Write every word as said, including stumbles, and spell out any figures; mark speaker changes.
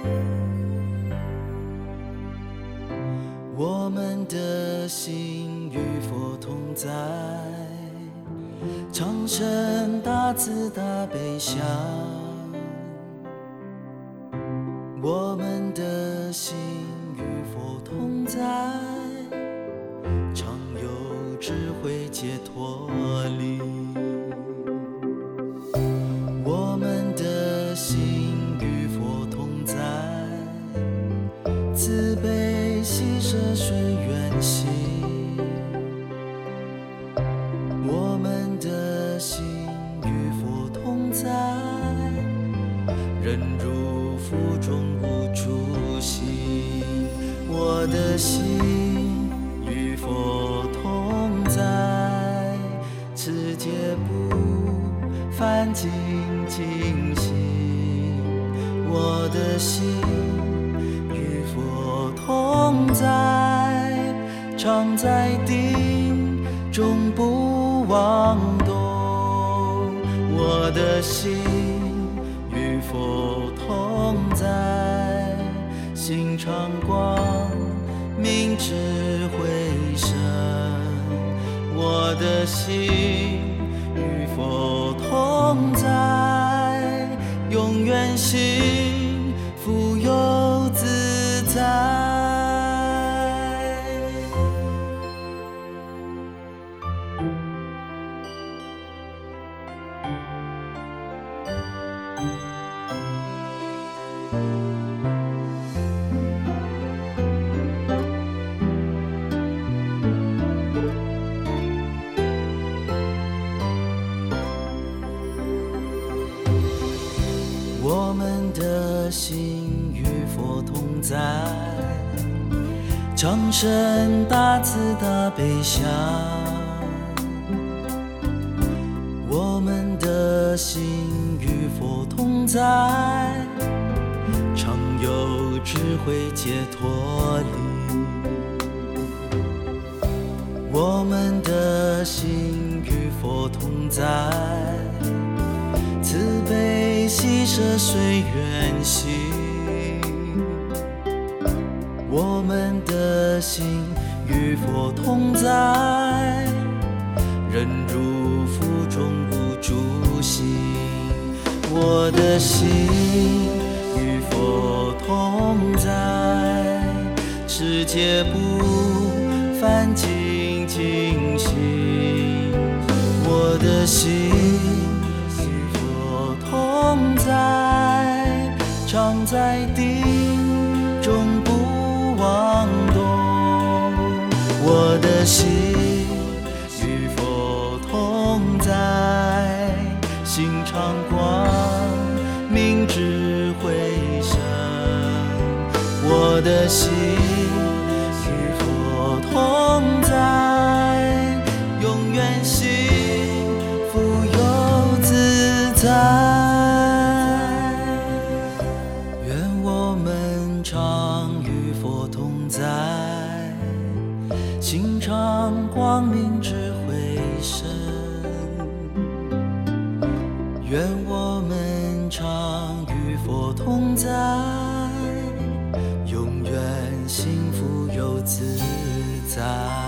Speaker 1: 我们的心与佛同在，长生大慈大悲想。我们的心与佛同在，常有智慧解脱力。我们的心与佛同在，慈悲喜舍随缘行。我们的心与佛同在，忍辱负重无诸行。我的心与佛同在，持戒不犯精进行。我的心与佛同在，常在定中不妄动。我的心与佛同在，心常光明智慧深。我的心与佛同在，永远幸福又自在。我们的心与佛同在，常生大慈大悲想。我们的心与佛同在，常有智慧解脱力。我们的心与佛同在，慈悲喜舍随缘行。我们的心与佛同在，忍辱负重无诸行。我的心与佛同在，持戒不犯精进行。我的心同在，常在定中不妄动。我的心与佛同在，心常光明智慧深。我的心与佛同在，永远幸福又自在。心常光明智慧深，愿我们常与佛同在，永远幸福又自在。